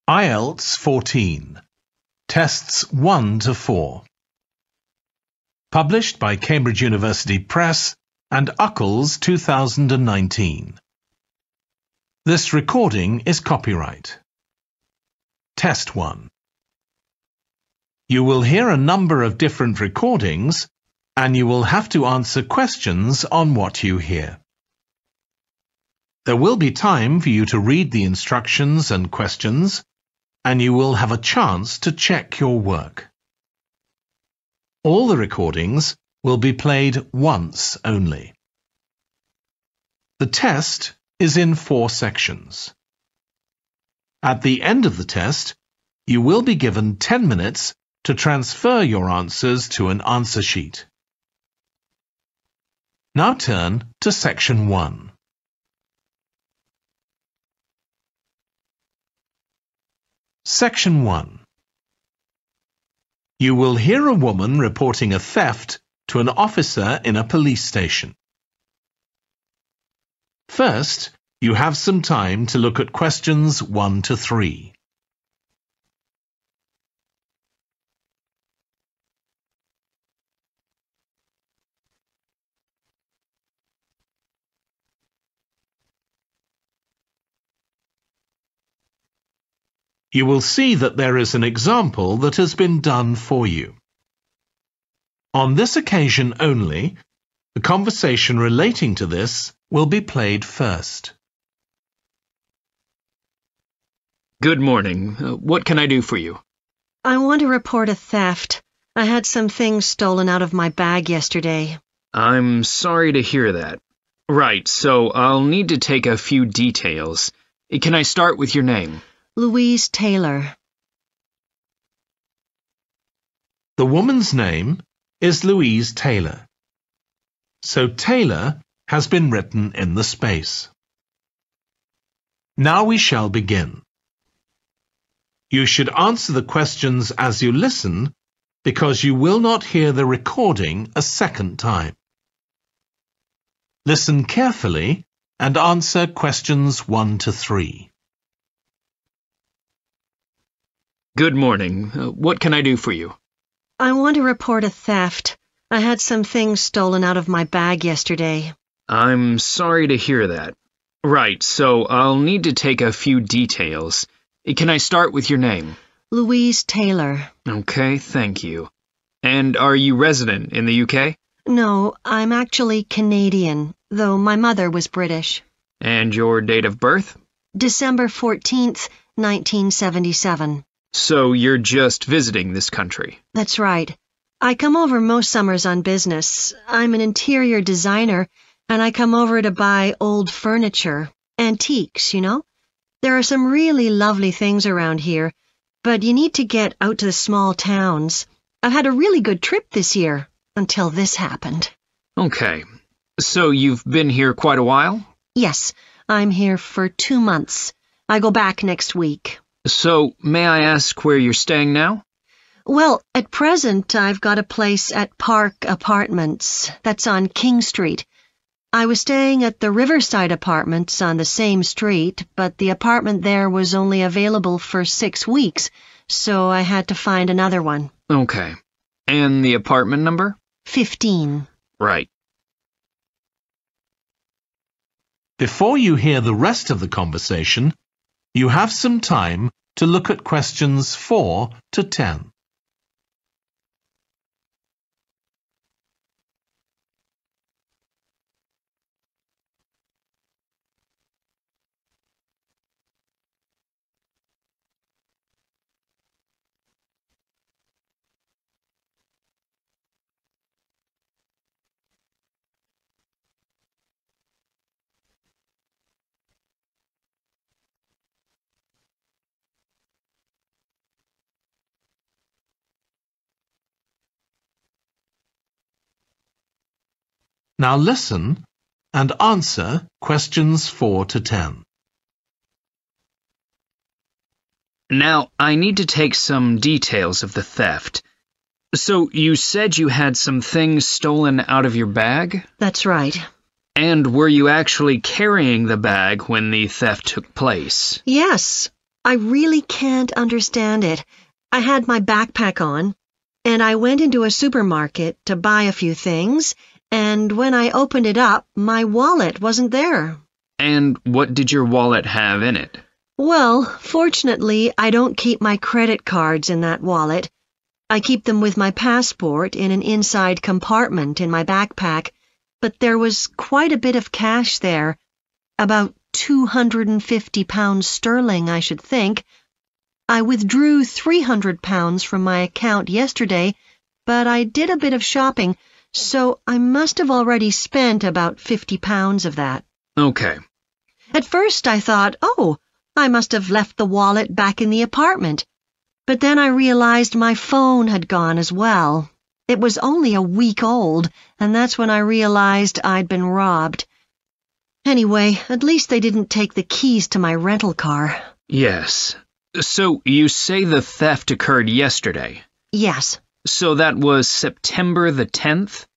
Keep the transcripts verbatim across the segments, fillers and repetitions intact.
I E L T S fourteen, Tests one to four. Published by Cambridge University Press and Uckells two thousand nineteen. This recording is copyright. Test one. You will hear a number of different recordings, and you will have to answer questions on what you hear. There will be time for you to read the instructions and questions, and you will have a chance to check your work. All the recordings will be played once only. The test is in four sections. At the end of the test, you will be given ten minutes to transfer your answers to an answer sheet. Now turn to section one. Section one. You will hear a woman reporting a theft to an officer in a police station. First, you have some time to look at questions one to three. You will see that there is an example that has been done for you. On this occasion only, the conversation relating to this will be played first. Good morning. Uh, what can I do for you? I want to report a theft. I had some things stolen out of my bag yesterday. I'm sorry to hear that. Right, so I'll need to take a few details. Can I start with your name? Louise Taylor. The woman's name is Louise Taylor. So Taylor has been written in the space. Now we shall begin. You should answer the questions as you listen, because you will not hear the recording a second time. Listen carefully and answer questions one to three. Good morning. Uh, what can I do for you? I want to report a theft. I had some things stolen out of my bag yesterday. I'm sorry to hear that. Right, so I'll need to take a few details. Can I start with your name? Louise Taylor. Okay, thank you. And are you resident in the U K? No, I'm actually Canadian, though my mother was British. And your date of birth? December fourteenth, nineteen seventy-seven. So you're just visiting this country? That's right. I come over most summers on business. I'm an interior designer, and I come over to buy old furniture, antiques, you know? There are some really lovely things around here, but you need to get out to the small towns. I've had a really good trip this year, until this happened. Okay. So you've been here quite a while? Yes, I'm here for two months. I go back next week. So, may I ask where you're staying now? Well, at present, I've got a place at Park Apartments. That's on King Street. I was staying at the Riverside Apartments on the same street, but the apartment there was only available for six weeks, so I had to find another one. Okay. And the apartment number? Fifteen. Right. Before you hear the rest of the conversation, you have some time to look at questions four to ten. Now listen and answer questions four to ten. Now, I need to take some details of the theft. So, you said you had some things stolen out of your bag? That's right. And were you actually carrying the bag when the theft took place? Yes. I really can't understand it. I had my backpack on, and I went into a supermarket to buy a few things, and when I opened it up, my wallet wasn't there. And what did your wallet have in it? Well, fortunately, I don't keep my credit cards in that wallet. I keep them with my passport in an inside compartment in my backpack, but there was quite a bit of cash there, about two hundred fifty pounds sterling, I should think. I withdrew three hundred pounds from my account yesterday, but I did a bit of shopping, so I must have already spent about fifty pounds of that. Okay. At first I thought, oh, I must have left the wallet back in the apartment. But then I realized my phone had gone as well. It was only a week old, and that's when I realized I'd been robbed. Anyway, at least they didn't take the keys to my rental car. Yes. So you say the theft occurred yesterday? Yes. So that was September the tenth?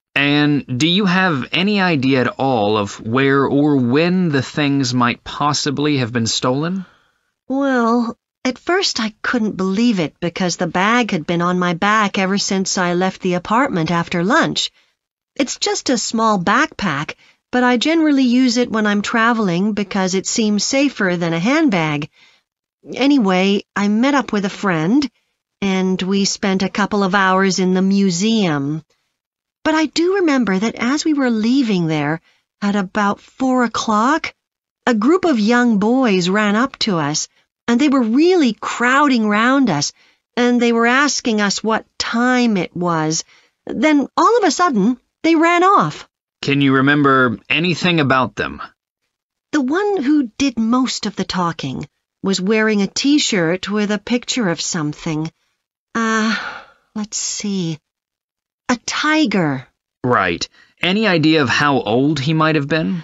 And do you have any idea at all of where or when the things might possibly have been stolen? Well, at first I couldn't believe it because the bag had been on my back ever since I left the apartment after lunch. It's just a small backpack, but I generally use it when I'm traveling because it seems safer than a handbag. Anyway, I met up with a friend, and we spent a couple of hours in the museum. But I do remember that as we were leaving there, at about four o'clock, a group of young boys ran up to us, and they were really crowding round us, and they were asking us what time it was. Then, all of a sudden, they ran off. Can you remember anything about them? The one who did most of the talking was wearing a T-shirt with a picture of something. Ah, uh, let's see. A tiger. Right. Any idea of how old he might have been?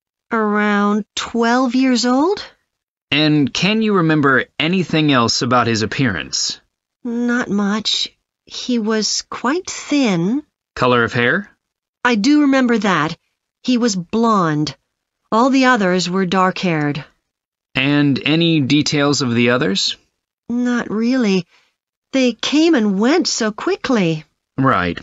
Around twelve years old? And can you remember anything else about his appearance? Not much. He was quite thin. Color of hair? I do remember that. He was blonde. All the others were dark-haired. And any details of the others? Not really. They came and went so quickly. Right.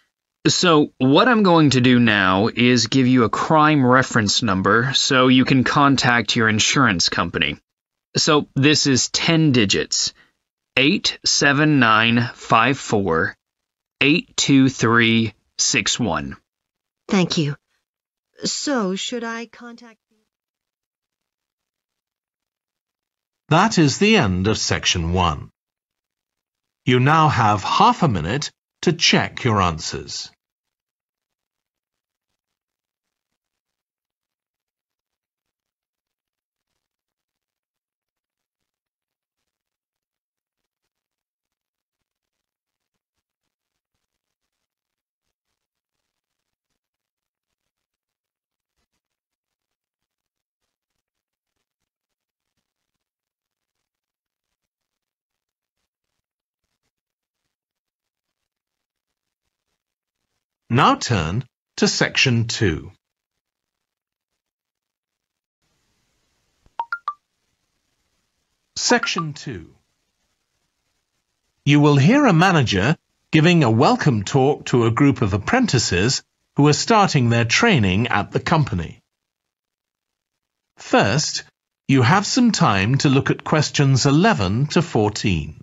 So what I'm going to do now is give you a crime reference number so you can contact your insurance company. So this is ten digits. eight seven nine five four eight two three six one. Thank you. So, should I contact you? That is the end of section one. You now have half a minute to check your answers. Now turn to section two. Section two. You will hear a manager giving a welcome talk to a group of apprentices who are starting their training at the company. First, you have some time to look at questions eleven to fourteen.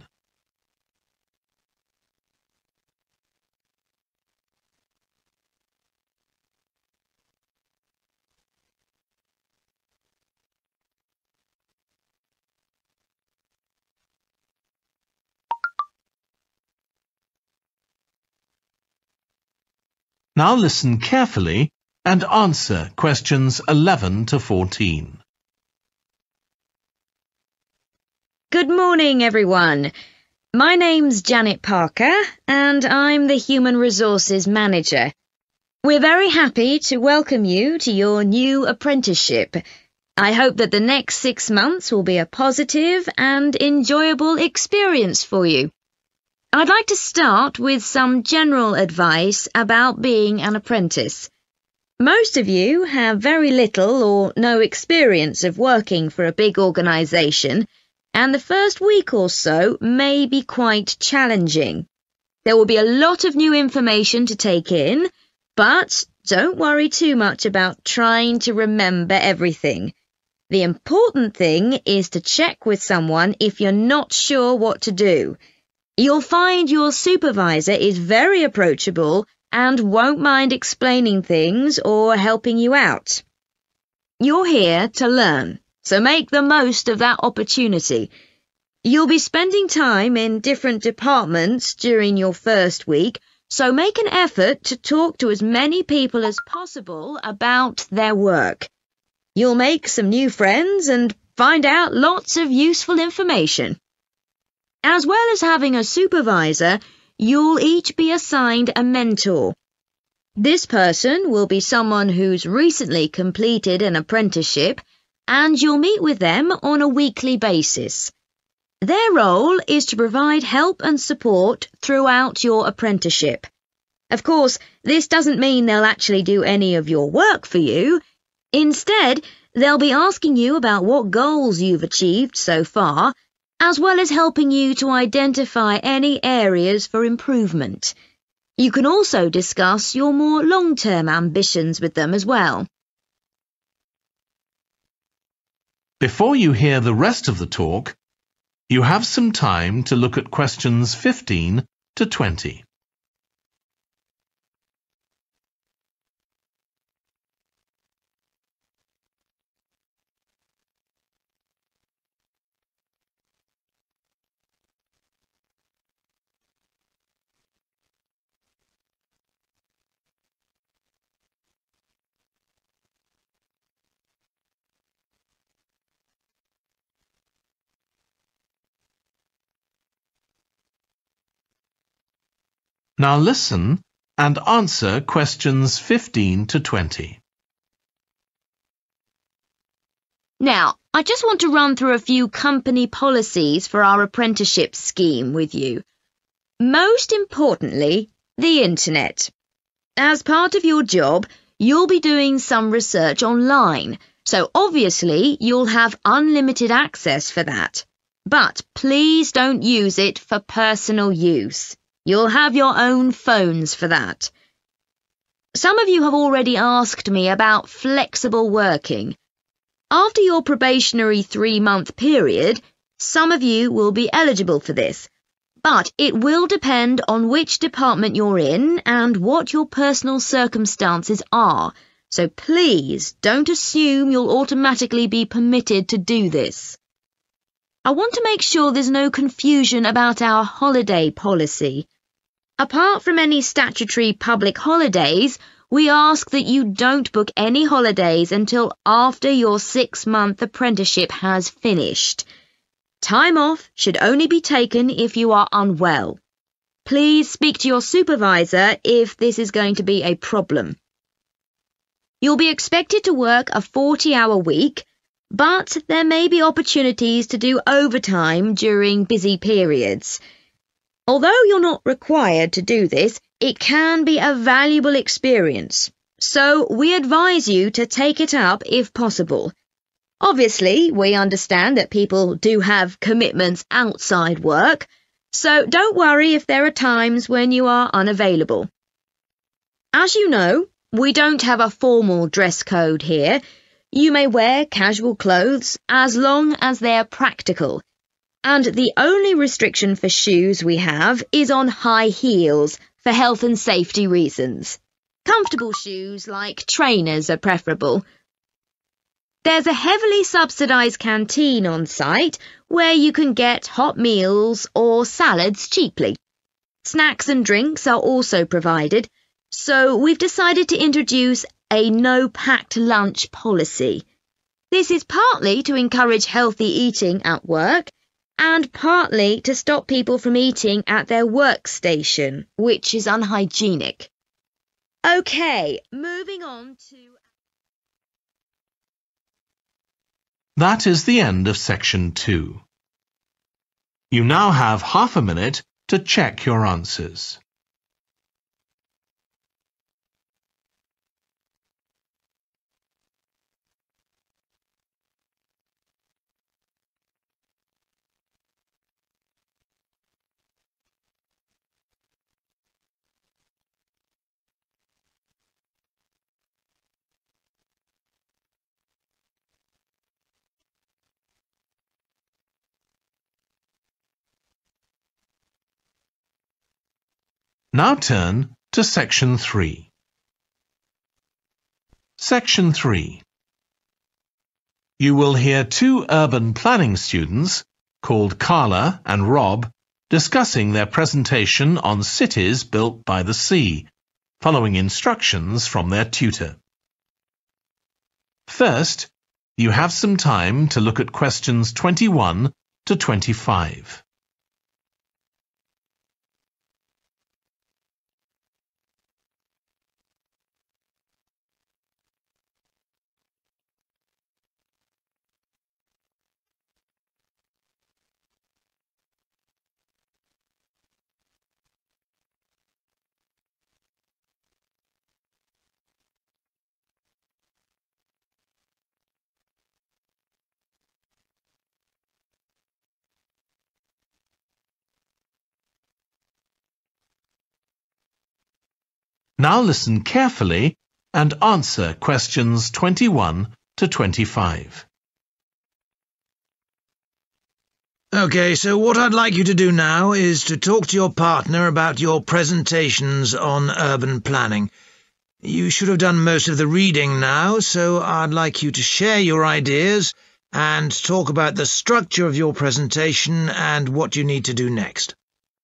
Now listen carefully and answer questions eleven to fourteen. Good morning, everyone. My name's Janet Parker, and I'm the Human Resources Manager. We're very happy to welcome you to your new apprenticeship. I hope that the next six months will be a positive and enjoyable experience for you. I'd like to start with some general advice about being an apprentice. Most of you have very little or no experience of working for a big organisation, and the first week or so may be quite challenging. There will be a lot of new information to take in, but don't worry too much about trying to remember everything. The important thing is to check with someone if you're not sure what to do. You'll find your supervisor is very approachable and won't mind explaining things or helping you out. You're here to learn, so make the most of that opportunity. You'll be spending time in different departments during your first week, so make an effort to talk to as many people as possible about their work. You'll make some new friends and find out lots of useful information. As well as having a supervisor, you'll each be assigned a mentor. This person will be someone who's recently completed an apprenticeship, and you'll meet with them on a weekly basis. Their role is to provide help and support throughout your apprenticeship. Of course, this doesn't mean they'll actually do any of your work for you. Instead, they'll be asking you about what goals you've achieved so far, as well as helping you to identify any areas for improvement. You can also discuss your more long-term ambitions with them as well. Before you hear the rest of the talk, you have some time to look at questions fifteen to twenty. Now listen and answer questions fifteen to twenty. Now, I just want to run through a few company policies for our apprenticeship scheme with you. Most importantly, the internet. As part of your job, you'll be doing some research online, so obviously you'll have unlimited access for that. But please don't use it for personal use. You'll have your own phones for that. Some of you have already asked me about flexible working. After your probationary three-month period, some of you will be eligible for this, but it will depend on which department you're in and what your personal circumstances are, so please don't assume you'll automatically be permitted to do this. I want to make sure there's no confusion about our holiday policy. Apart from any statutory public holidays, we ask that you don't book any holidays until after your six-month apprenticeship has finished. Time off should only be taken if you are unwell. Please speak to your supervisor if this is going to be a problem. You'll be expected to work a forty-hour week, but there may be opportunities to do overtime during busy periods. Although you're not required to do this, it can be a valuable experience, so we advise you to take it up if possible. Obviously, we understand that people do have commitments outside work, so don't worry if there are times when you are unavailable. As you know, we don't have a formal dress code here. You may wear casual clothes as long as they're practical. And the only restriction for shoes we have is on high heels for health and safety reasons. Comfortable shoes like trainers are preferable. There's a heavily subsidised canteen on site where you can get hot meals or salads cheaply. Snacks and drinks are also provided, so we've decided to introduce a no-packed lunch policy. This is partly to encourage healthy eating at work, and partly to stop people from eating at their workstation, which is unhygienic. Okay, moving on to... That is the end of section two. You now have half a minute to check your answers. Now turn to Section three. Section three. You will hear two urban planning students, called Carla and Rob, discussing their presentation on cities built by the sea, following instructions from their tutor. First, you have some time to look at questions twenty-one to twenty-five. Now listen carefully and answer questions twenty-one to twenty-five. Okay, so what I'd like you to do now is to talk to your partner about your presentations on urban planning. You should have done most of the reading now, so I'd like you to share your ideas and talk about the structure of your presentation and what you need to do next.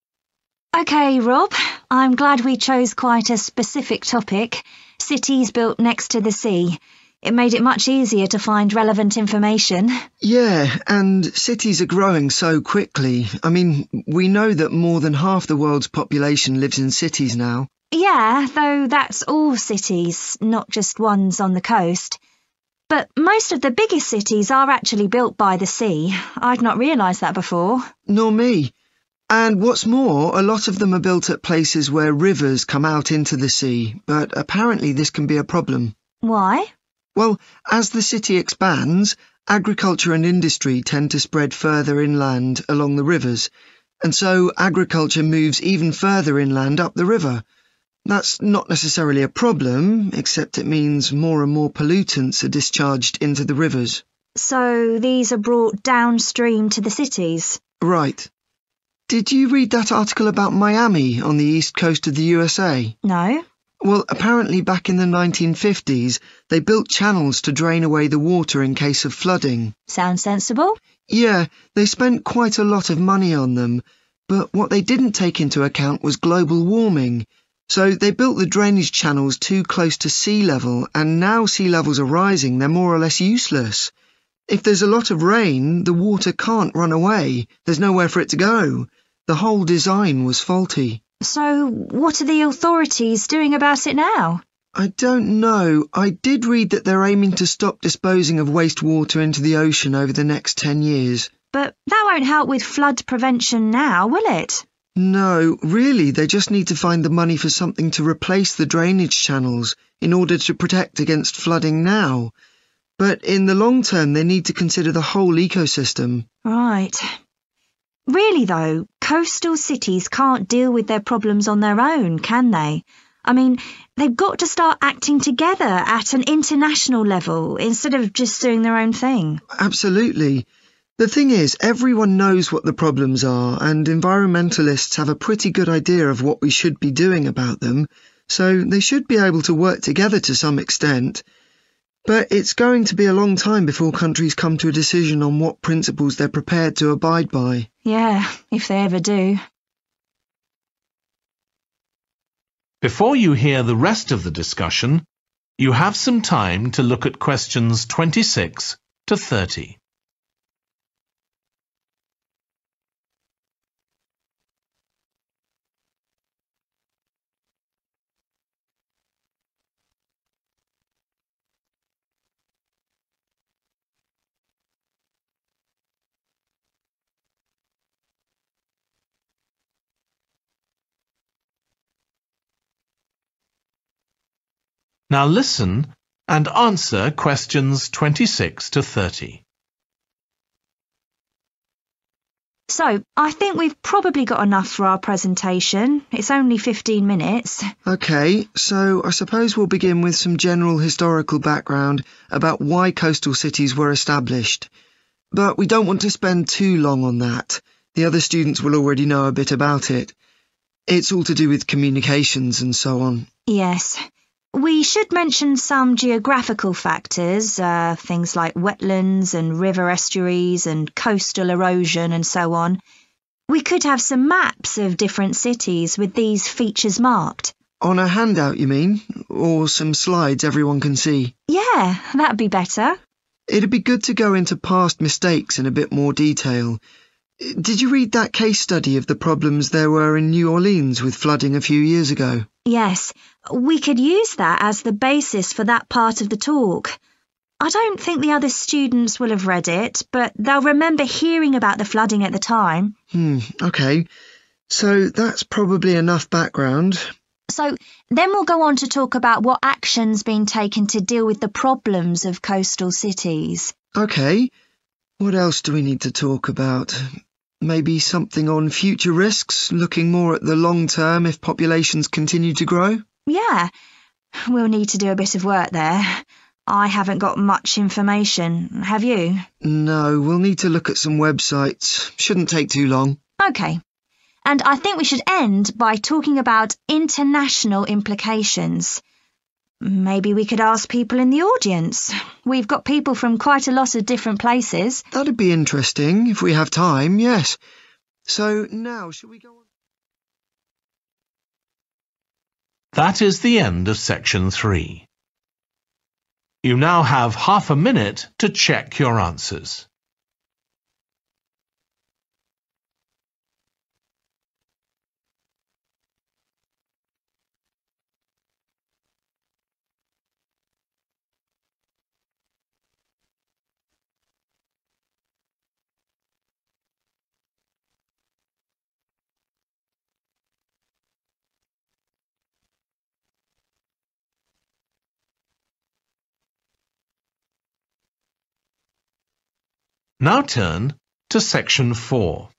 OK, Rob, I'm glad we chose quite a specific topic, cities built next to the sea. It made it much easier to find relevant information. Yeah, and cities are growing so quickly. I mean, we know that more than half the world's population lives in cities now. Yeah, though that's all cities, not just ones on the coast. But most of the biggest cities are actually built by the sea. I'd not realised that before. Nor me. And what's more, a lot of them are built at places where rivers come out into the sea, but apparently this can be a problem. Why? Well, as the city expands, agriculture and industry tend to spread further inland along the rivers, and so agriculture moves even further inland up the river. That's not necessarily a problem, except it means more and more pollutants are discharged into the rivers. So these are brought downstream to the cities? Right. Did you read that article about Miami on the east coast of the U S A? No. Well, apparently back in the nineteen fifties, they built channels to drain away the water in case of flooding. Sounds sensible. Yeah, they spent quite a lot of money on them, but what they didn't take into account was global warming. So they built the drainage channels too close to sea level, and now sea levels are rising, they're more or less useless. If there's a lot of rain, the water can't run away. There's nowhere for it to go. The whole design was faulty. So what are the authorities doing about it now? I don't know. I did read that they're aiming to stop disposing of wastewater into the ocean over the next ten years. But that won't help with flood prevention now, will it? No, really, they just need to find the money for something to replace the drainage channels in order to protect against flooding now. But in the long term, they need to consider the whole ecosystem. Right. Really, though, coastal cities can't deal with their problems on their own, can they? I mean, they've got to start acting together at an international level instead of just doing their own thing. Absolutely. The thing is, everyone knows what the problems are, and environmentalists have a pretty good idea of what we should be doing about them, so they should be able to work together to some extent. But it's going to be a long time before countries come to a decision on what principles they're prepared to abide by. Yeah, if they ever do. Before you hear the rest of the discussion, you have some time to look at questions twenty-six to thirty. Now listen and answer questions twenty-six to thirty. So, I think we've probably got enough for our presentation. It's only fifteen minutes. OK, so I suppose we'll begin with some general historical background about why coastal cities were established. But we don't want to spend too long on that. The other students will already know a bit about it. It's all to do with communications and so on. Yes. We should mention some geographical factors, uh, things like wetlands and river estuaries and coastal erosion and so on. We could have some maps of different cities with these features marked. On a handout, you mean? Or some slides everyone can see? Yeah, that'd be better. It'd be good to go into past mistakes in a bit more detail. Did you read that case study of the problems there were in New Orleans with flooding a few years ago? Yes, we could use that as the basis for that part of the talk. I don't think the other students will have read it, but they'll remember hearing about the flooding at the time. Hmm, okay. So that's probably enough background. So then we'll go on to talk about what action's been taken to deal with the problems of coastal cities. Okay. What else do we need to talk about? Maybe something on future risks, looking more at the long term if populations continue to grow? Yeah, we'll need to do a bit of work there. I haven't got much information, have you? No, we'll need to look at some websites. Shouldn't take too long. OK. And I think we should end by talking about international implications. Maybe we could ask people in the audience. We've got people from quite a lot of different places. That'd be interesting, if we have time, yes. So now, shall we go on? That is the end of section three. You now have half a minute to check your answers. Now turn to section four.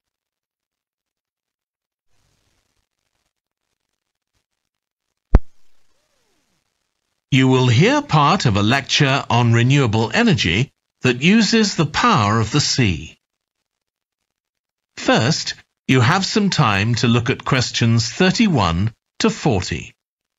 You will hear part of a lecture on renewable energy that uses the power of the sea. First, you have some time to look at questions thirty-one to forty.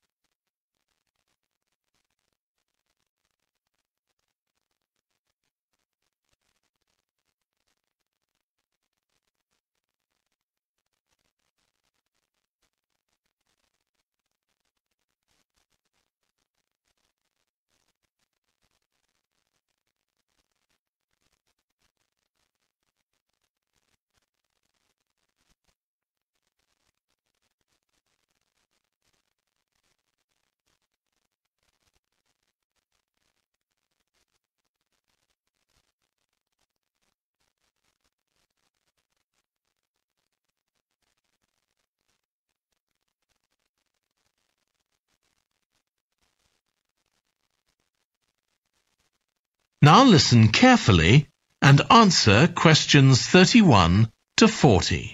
Now listen carefully and answer questions thirty-one to forty.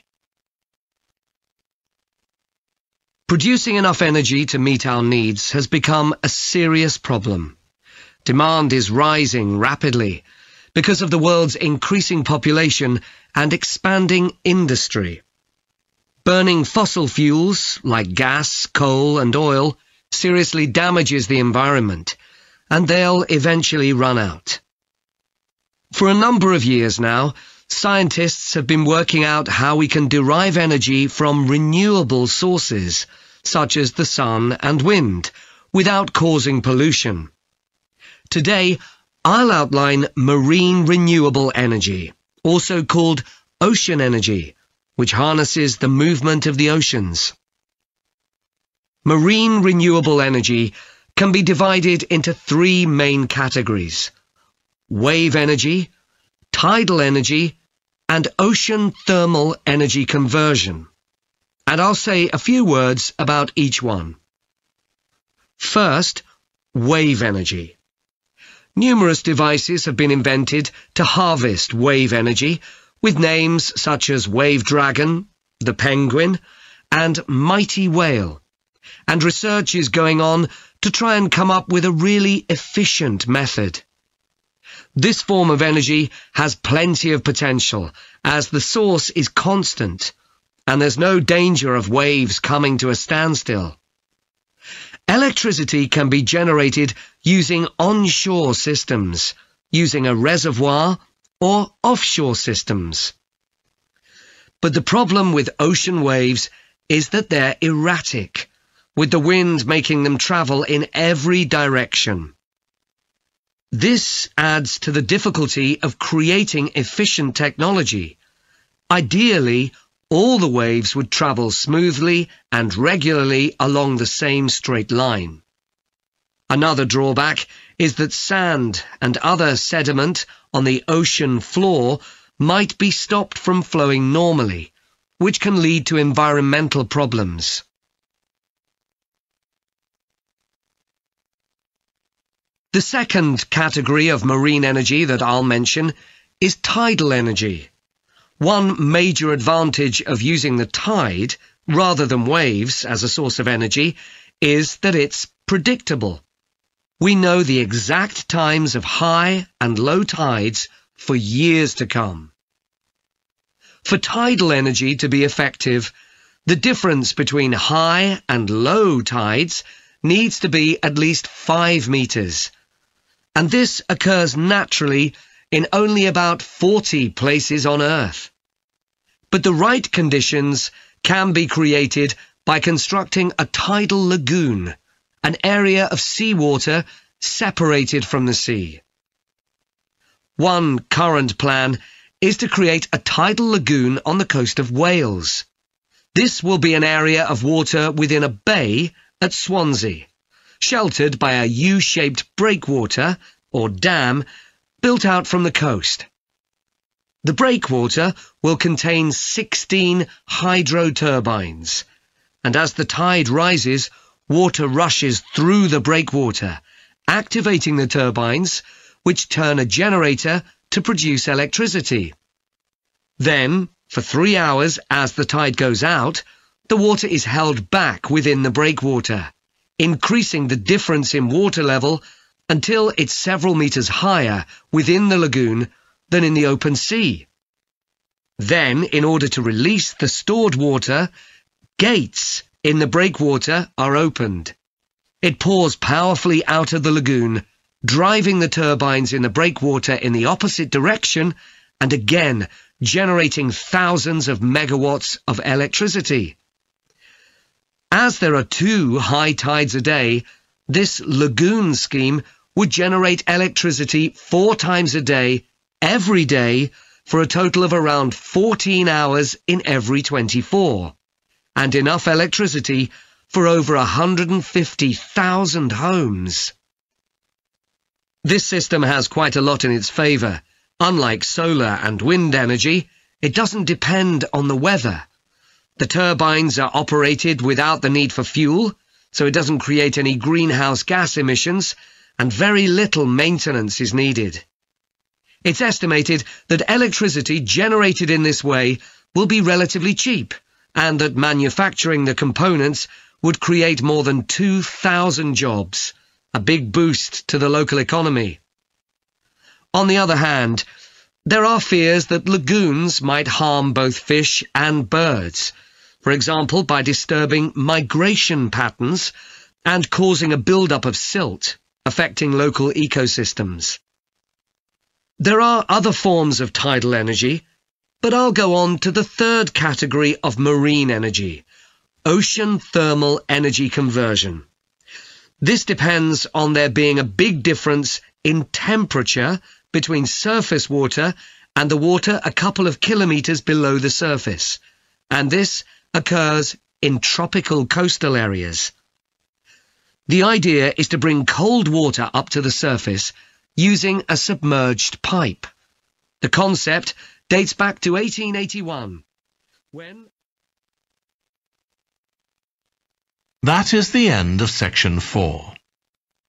Producing enough energy to meet our needs has become a serious problem. Demand is rising rapidly because of the world's increasing population and expanding industry. Burning fossil fuels like gas, coal and oil seriously damages the environment, and they'll eventually run out. For a number of years now, scientists have been working out how we can derive energy from renewable sources, such as the sun and wind, without causing pollution. Today, I'll outline marine renewable energy, also called ocean energy, which harnesses the movement of the oceans. Marine renewable energy can be divided into three main categories: wave energy, tidal energy, and ocean thermal energy conversion. And I'll say a few words about each one. First, wave energy. Numerous devices have been invented to harvest wave energy, with names such as Wave Dragon, the Penguin, and Mighty Whale. And research is going on to try and come up with a really efficient method. This form of energy has plenty of potential, as the source is constant, and there's no danger of waves coming to a standstill. Electricity can be generated using onshore systems, using a reservoir, or offshore systems. But the problem with ocean waves is that they're erratic, with the wind making them travel in every direction. This adds to the difficulty of creating efficient technology. Ideally, all the waves would travel smoothly and regularly along the same straight line. Another drawback is that sand and other sediment on the ocean floor might be stopped from flowing normally, which can lead to environmental problems. The second category of marine energy that I'll mention is tidal energy. One major advantage of using the tide rather than waves as a source of energy is that it's predictable. We know the exact times of high and low tides for years to come. For tidal energy to be effective, the difference between high and low tides needs to be at least five meters. And this occurs naturally in only about forty places on Earth. But the right conditions can be created by constructing a tidal lagoon, an area of seawater separated from the sea. One current plan is to create a tidal lagoon on the coast of Wales. This will be an area of water within a bay at Swansea, sheltered by a U-shaped breakwater, or dam, built out from the coast. The breakwater will contain sixteen hydro turbines, and as the tide rises, water rushes through the breakwater, activating the turbines, which turn a generator to produce electricity. Then, for three hours as the tide goes out, the water is held back within the breakwater, increasing the difference in water level until it's several meters higher within the lagoon than in the open sea. Then, in order to release the stored water, gates in the breakwater are opened. It pours powerfully out of the lagoon, driving the turbines in the breakwater in the opposite direction and again generating thousands of megawatts of electricity. As there are two high tides a day, this lagoon scheme would generate electricity four times a day, every day, for a total of around fourteen hours in every twenty-four, and enough electricity for over one hundred fifty thousand homes. This system has quite a lot in its favour. Unlike solar and wind energy, it doesn't depend on the weather. The turbines are operated without the need for fuel, so it doesn't create any greenhouse gas emissions, and very little maintenance is needed. It's estimated that electricity generated in this way will be relatively cheap, and that manufacturing the components would create more than two thousand jobs, a big boost to the local economy. On the other hand, there are fears that lagoons might harm both fish and birds, for example by disturbing migration patterns and causing a build-up of silt, affecting local ecosystems. There are other forms of tidal energy, but I'll go on to the third category of marine energy, ocean thermal energy conversion. This depends on there being a big difference in temperature between surface water and the water a couple of kilometres below the surface, and this occurs in tropical coastal areas. The idea is to bring cold water up to the surface using a submerged pipe. The concept dates back to eighteen eighty-one, when... That is the end of section four.